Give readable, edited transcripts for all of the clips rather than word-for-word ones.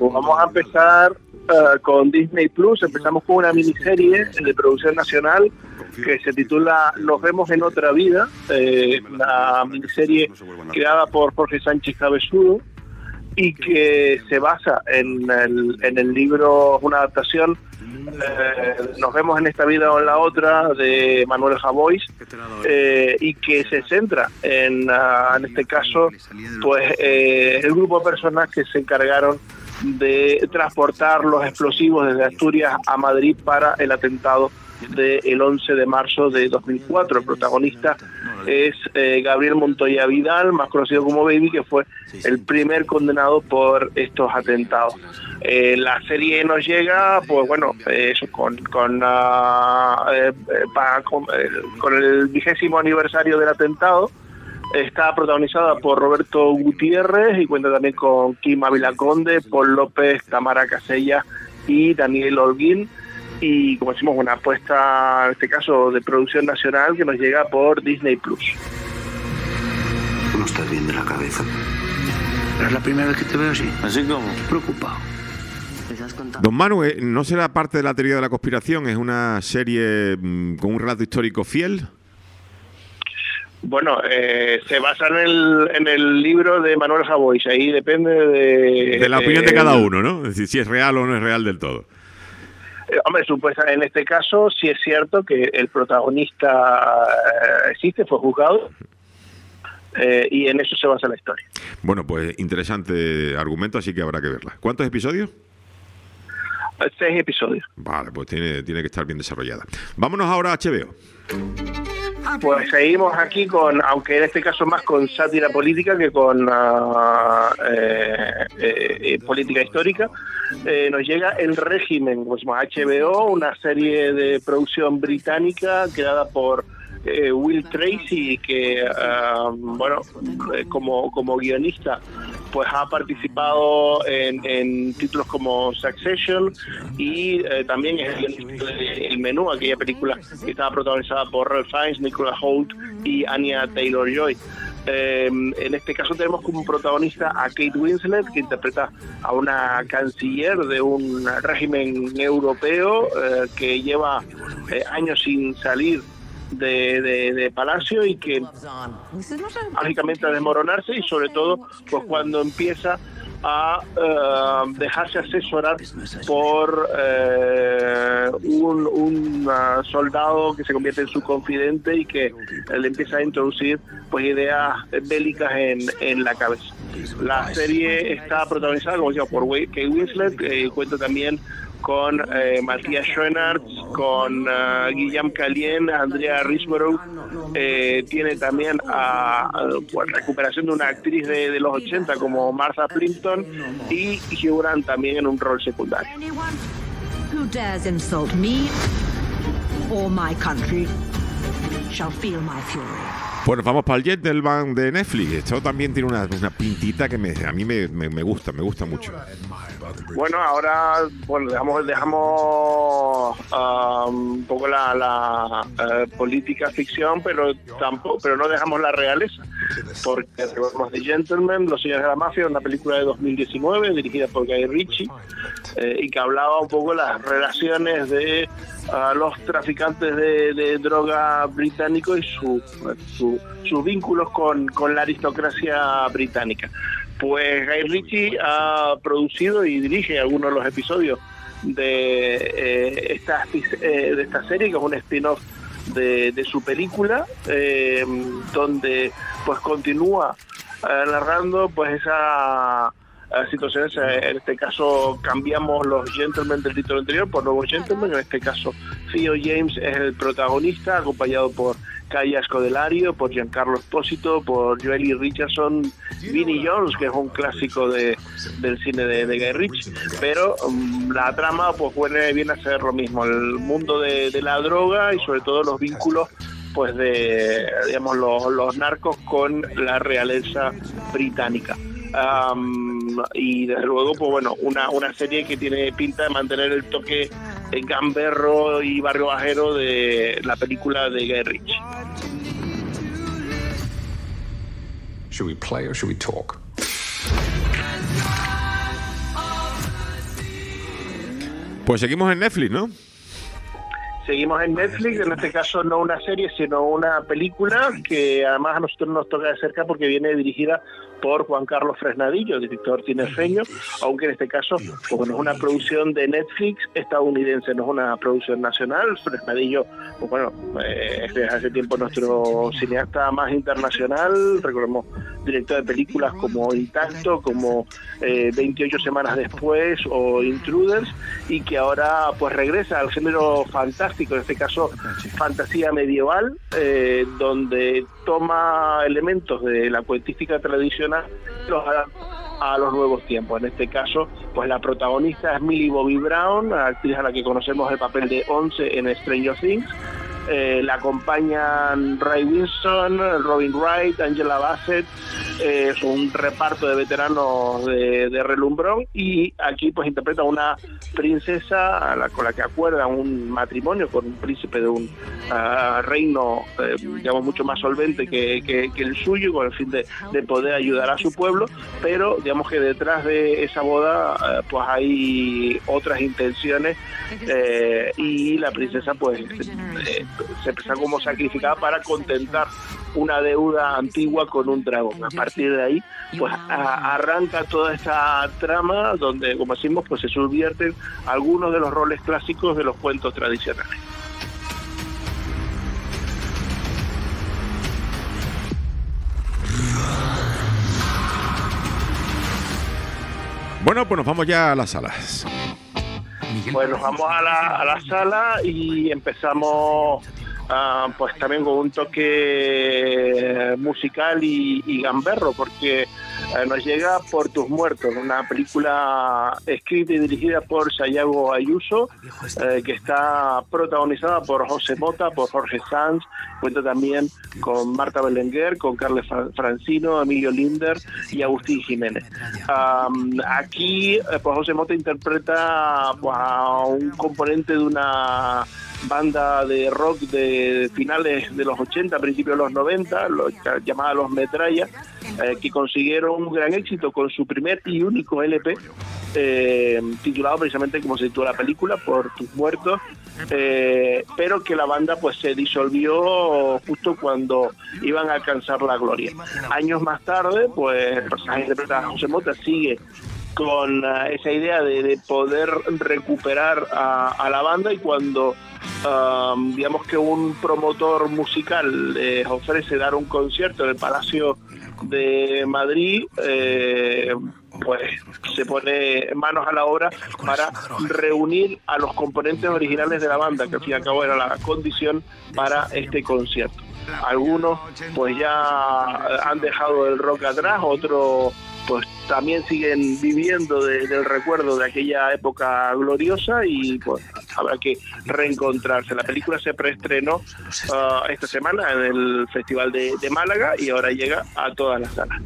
pues vamos a empezar con Disney Plus. Empezamos con una miniserie de producción nacional que se titula Nos vemos en otra vida, una miniserie creada por Jorge Sánchez Cabezudo y que se basa en el libro, una adaptación, Nos vemos en esta vida o en la otra, de Manuel Javois, y que se centra en este caso, pues el grupo de personas que se encargaron de transportar los explosivos desde Asturias a Madrid para el atentado del 11 de marzo de 2004. El protagonista es Gabriel Montoya Vidal, más conocido como Baby, que fue el primer condenado por estos atentados. La serie nos llega, pues bueno, eso con el 20º aniversario del atentado. Está protagonizada por Roberto Gutiérrez y cuenta también con Kim Ávila Conde, Paul López, Tamara Casella y Daniel Holguín. Y como decimos, una apuesta, en este caso, de producción nacional que nos llega por Disney Plus. ¿No estás bien de la cabeza? Es la primera vez que te veo así. ¿Así como? Preocupado. Don Manu, ¿no será parte de la teoría de la conspiración? ¿Es una serie con un relato histórico fiel? Bueno, se basa en el libro de Manuel Javois. Ahí depende de la opinión de cada uno, ¿no? Es decir, si es real o no es real del todo. Hombre, supuesta, en este caso sí es cierto que el protagonista existe, fue juzgado, y en eso se basa la historia. Bueno, pues interesante argumento, así que habrá que verla. ¿Cuántos episodios? 6 episodios. Vale, pues tiene que estar bien desarrollada. Vámonos ahora a HBO. Pues seguimos aquí con, aunque en este caso más con sátira política que con política histórica, nos llega El Régimen, pues HBO, una serie de producción británica creada por Will Tracy, que como guionista pues ha participado en títulos como Succession y también es el guionista de El Menú, aquella película que estaba protagonizada por Ralph Fiennes, Nicolas Hoult y Anya Taylor-Joy. En este caso tenemos como protagonista a Kate Winslet, que interpreta a una canciller de un régimen europeo que lleva años sin salir de Palacio y que mágicamente a desmoronarse, y sobre todo pues cuando empieza a dejarse asesorar por un soldado que se convierte en su confidente y que le empieza a introducir pues ideas bélicas en la cabeza. La serie está protagonizada, como decía, por Kate Winslet, cuenta también con Matías Schoenaerts, con Guillaume Calien, Andrea Riseborough, tiene también recuperación de una actriz de los 80 como Martha Plimpton, y Hugh Grant también en un rol secundario. Who dares insult me or my country shall feel my fury. Bueno, vamos para el Gentleman de Netflix. Esto también tiene una pintita que a mí me gusta mucho. Bueno, ahora dejamos un poco la política ficción, pero no dejamos la realeza, porque recordemos The Gentleman, Los Señores de la Mafia, una película de 2019 dirigida por Guy Ritchie, y que hablaba un poco de las relaciones de los traficantes de droga británicos y sus vínculos con la aristocracia británica. Pues Guy Ritchie ha producido y dirige algunos de los episodios de esta serie, que es un spin-off de su película, donde pues continúa narrando pues esa situaciones. En este caso cambiamos los Gentlemen del título anterior por Nuevos Gentlemen. En este caso Theo James es el protagonista, acompañado por Kaya Scodelario, por Giancarlo Esposito, por Joely Richardson, Vinnie Jones, que es un clásico del cine de Guy Ritchie. Pero la trama pues viene a ser lo mismo, el mundo de la droga y sobre todo los vínculos pues de, digamos, los narcos con la realeza británica. Y desde luego pues bueno, una serie que tiene pinta de mantener el toque gamberro y barrio bajero de la película de Guy Ritchie. Should we play or should we talk? Pues seguimos en Netflix, ¿no? Seguimos en Netflix, en este caso no una serie, sino una película que además a nosotros nos toca de cerca porque viene dirigida por Juan Carlos Fresnadillo, director tinerfeño, aunque en este caso, como no es una producción de Netflix estadounidense, no es una producción nacional. Fresnadillo, pues bueno, es desde hace tiempo nuestro cineasta más internacional, recordemos, director de películas como Intacto, como 28 semanas después o Intruders, y que ahora pues regresa al género fantástico, en este caso fantasía medieval, donde toma elementos de la cuentística tradicional y los adapta a los nuevos tiempos. En este caso, pues la protagonista es Millie Bobby Brown, actriz a la que conocemos el papel de 11 en Stranger Things. La acompañan Ray Winston, Robin Wright, Angela Bassett, es un reparto de veteranos de relumbrón, y aquí pues interpreta a una princesa con la que acuerda un matrimonio con un príncipe de un reino digamos mucho más solvente que el suyo, con el fin de poder ayudar a su pueblo, pero digamos que detrás de esa boda pues hay otras intenciones, y la princesa pues se presenta como sacrificada para contentar una deuda antigua con un dragón. A partir de ahí pues arranca toda esta trama donde, como decimos, pues se subvierten algunos de los roles clásicos de los cuentos tradicionales. Bueno, pues nos vamos ya a las salas. Pues nos vamos a la sala y empezamos pues también con un toque musical y gamberro, porque nos llega Por tus muertos, una película escrita y dirigida por Sayago Ayuso, que está protagonizada por José Mota, por Jorge Sanz, cuenta también con Marta Belenguer, con Carles Francino, Emilio Linder y Agustín Jiménez. Aquí pues José Mota interpreta pues, a un componente de una banda de rock de finales de los 80, principios de los 90, llamada Los Metralla, que consiguieron un gran éxito con su primer y único LP, titulado precisamente como se titula la película, Por tus muertos, pero que la banda pues se disolvió justo cuando iban a alcanzar la gloria. Años más tarde, pues el personaje interpretado a José Mota sigue con esa idea de poder recuperar a la banda, y cuando digamos que un promotor musical les ofrece dar un concierto en el Palacio de Madrid, pues se pone manos a la obra para reunir a los componentes originales de la banda, que al fin y al cabo era la condición para este concierto. Algunos pues ya han dejado el rock atrás, otros pues también siguen viviendo del recuerdo de aquella época gloriosa, y pues habrá que reencontrarse. La película se preestrenó esta semana en el Festival de Málaga y ahora llega a todas las salas.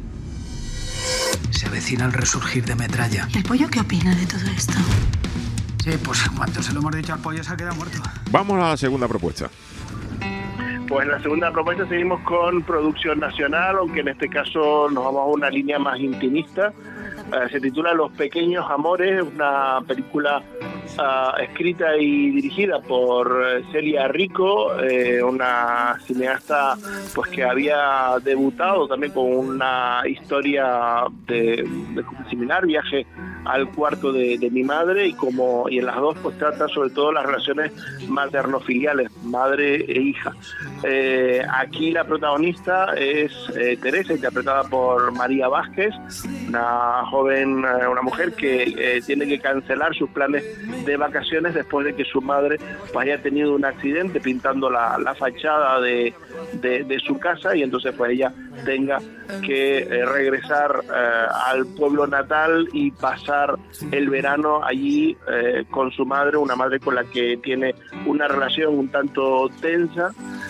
Se avecina el resurgir de Metralla. ¿El pollo qué opina de todo esto? Sí, pues en cuanto se lo hemos dicho al pollo se ha quedado muerto. Vamos a la segunda propuesta. Pues en la segunda propuesta seguimos con producción nacional, aunque en este caso nos vamos a una línea más intimista. Se titula Los pequeños amores, una película escrita y dirigida por Celia Rico, una cineasta pues que había debutado también con una historia de similar, Viaje al cuarto de mi madre, y en las dos pues trata sobre todo las relaciones maternofiliales, madre e hija. Aquí la protagonista es Teresa, interpretada por María Vázquez, una mujer que tiene que cancelar sus planes de vacaciones después de que su madre pues haya tenido un accidente pintando la fachada de su casa, y entonces pues ella tenga que regresar al pueblo natal y pasar el verano allí con su madre, una madre con la que tiene una relación un tanto tensa,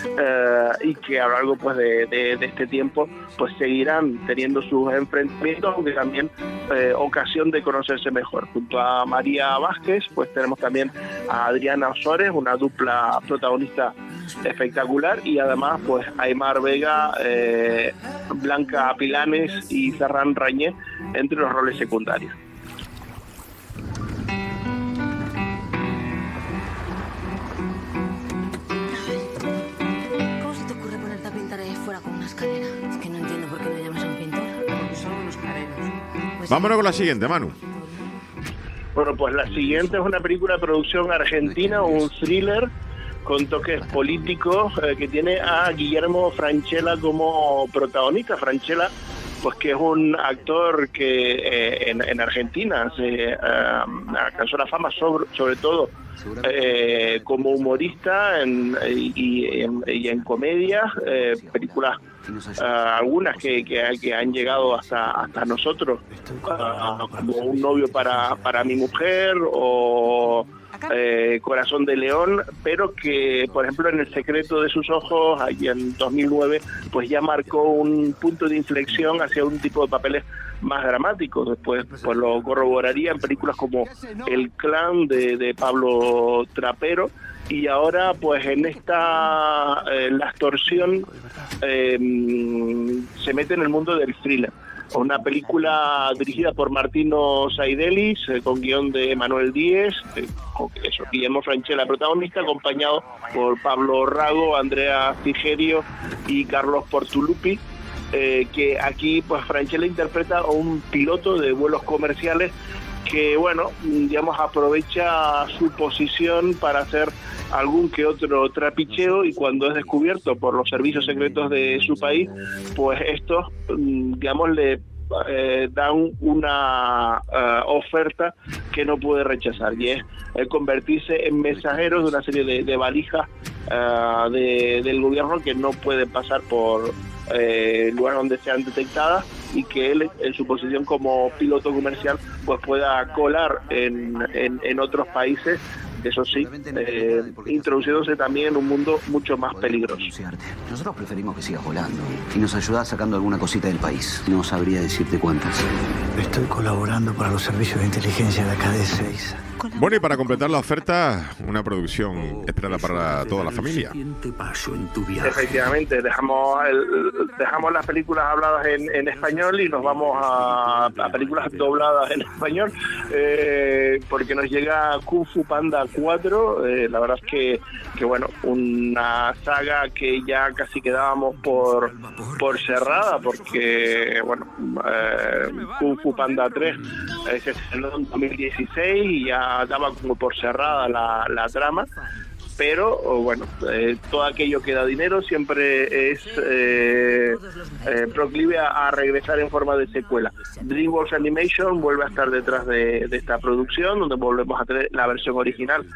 y que a lo largo pues de este tiempo pues seguirán teniendo sus enfrentamientos, aunque también ocasión de conocerse mejor. Junto a María Vázquez pues tenemos también a Adriana Osores, una dupla protagonista espectacular, y además pues Aymar Vega, Blanca Pilanes y Ferran Rañé entre los roles secundarios. Vámonos con la siguiente, Manu. Bueno, pues la siguiente es una película de producción argentina, un thriller con toques políticos que tiene a Guillermo Francella como protagonista. Francella, pues que es un actor que en Argentina se alcanzó la fama sobre todo como humorista y en comedias, películas algunas que han llegado hasta nosotros, como Un novio para mi mujer o Corazón de León, pero que, por ejemplo, en El secreto de sus ojos, ahí en 2009, pues ya marcó un punto de inflexión hacia un tipo de papeles más dramáticos. Después pues lo corroboraría en películas como El clan de Pablo Trapero, y ahora pues en esta La extorsión se mete en el mundo del thriller. Una película dirigida por Martino Saidelis, con guión de Manuel Díez, con Guillermo Francella protagonista, acompañado por Pablo Rago, Andrea Frigerio y Carlos Portulupi, que aquí pues Francella interpreta a un piloto de vuelos comerciales que, bueno, digamos, aprovecha su posición para hacer algún que otro trapicheo, y cuando es descubierto por los servicios secretos de su país, pues estos, digamos, le dan una oferta que no puede rechazar, y es convertirse en mensajeros de una serie de valijas del gobierno que no pueden pasar por lugares donde sean detectadas, y que él, en su posición como piloto comercial, pues pueda colar en otros países, eso sí, introduciéndose también en un mundo mucho más peligroso. Nosotros preferimos que sigas volando y nos ayudás sacando alguna cosita del país. No sabría decirte cuántas. Estoy colaborando para los servicios de inteligencia de acá de Ezeiza. Bueno, y para completar la oferta, una producción esperada para toda la familia. Efectivamente, dejamos las películas habladas en español y nos vamos a películas dobladas en español, porque nos llega Kung Fu Panda 4. La verdad es que bueno, una saga que ya casi quedábamos por cerrada, porque bueno, Kung Fu Panda 3 se estrenó en 2016 y ya daba como por cerrada la trama, pero bueno, todo aquello que da dinero siempre es proclive a regresar en forma de secuela. DreamWorks Animation vuelve a estar detrás de esta producción, donde volvemos a tener la versión original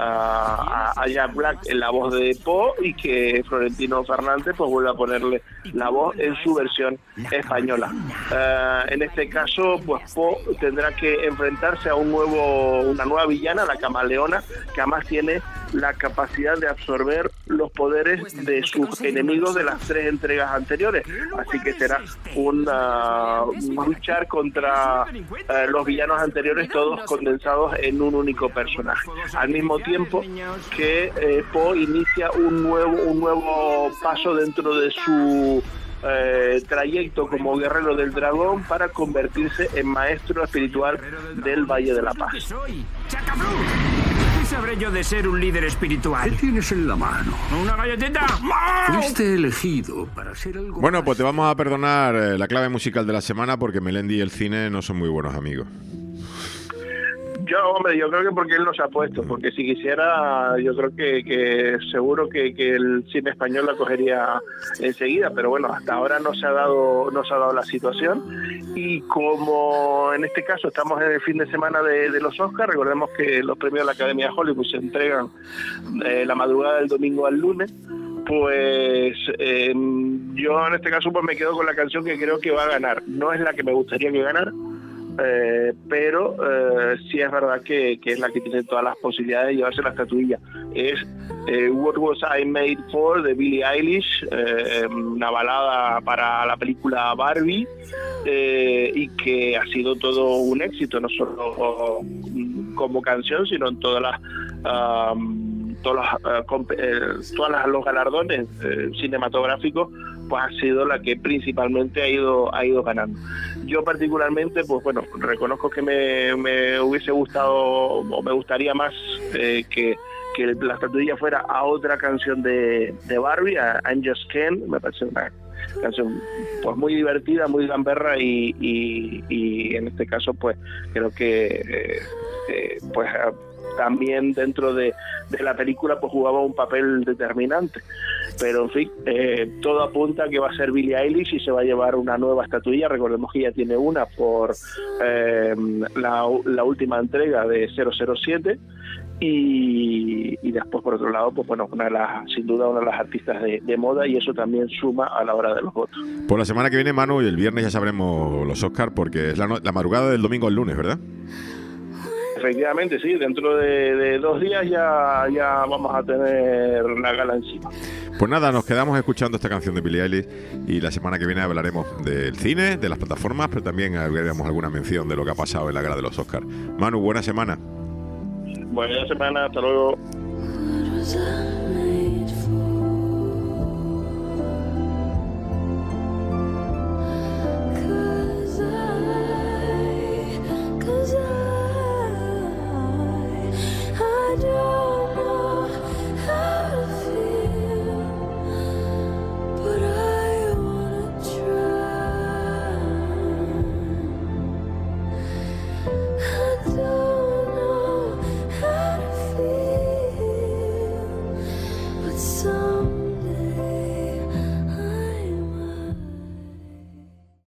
a Jack Black en la voz de Po, y que Florentino Fernández pues vuelve a ponerle la voz en su versión española. En este caso, pues Po tendrá que enfrentarse a una nueva villana, la Camaleona, que además tiene la capacidad de absorber los poderes de sus enemigos de las 3 entregas anteriores, así que será un luchar contra los villanos anteriores, todos condensados en un único personaje, al mismo tiempo que Po inicia un nuevo paso dentro de su trayecto como guerrero del dragón para convertirse en maestro espiritual del Valle de la Paz. ¿Qué sabré yo de ser un líder espiritual? ¿Qué tienes en la mano? ¿Una galletita? Fuiste elegido para ser algo. Bueno, pues te vamos a perdonar la clave musical de la semana, porque Melendi y el cine no son muy buenos amigos. Yo creo que porque él nos ha puesto, porque si quisiera, yo creo que seguro que el cine español la cogería enseguida, pero bueno, hasta ahora no se ha dado la situación, y como en este caso estamos en el fin de semana de los Oscars, recordemos que los premios de la Academia de Hollywood se entregan la madrugada del domingo al lunes, pues yo en este caso pues me quedo con la canción que creo que va a ganar. No es la que me gustaría que ganara, pero sí es verdad que es la que tiene todas las posibilidades de llevarse la estatuilla. Es What Was I Made For, de Billie Eilish, una balada para la película Barbie, y que ha sido todo un éxito, no solo como canción, sino en todas los galardones cinematográficos, pues ha sido la que principalmente ha ido ganando. Yo particularmente, pues bueno, reconozco que me hubiese gustado, o me gustaría más que la estatuilla fuera a otra canción de Barbie, a I'm Just Ken. Me parece una canción pues muy divertida, muy gamberra y en este caso pues creo que pues también dentro de la película pues jugaba un papel determinante. Pero en fin, todo apunta a que va a ser Billie Eilish y se va a llevar una nueva estatuilla. Recordemos que ya tiene una por la última entrega de 007 y después por otro lado, pues bueno, sin duda una de las artistas de moda, y eso también suma a la hora de los votos. Por la semana que viene, Manu, y el viernes ya sabremos los Oscars, porque es la madrugada del domingo al lunes, ¿verdad? Efectivamente, sí, dentro de 2 días ya vamos a tener la gala encima. Pues nada, nos quedamos escuchando esta canción de Billie Eilish y la semana que viene hablaremos del cine, de las plataformas, pero también haremos alguna mención de lo que ha pasado en la gala de los Oscars. Manu, buena semana. Buena semana, hasta luego.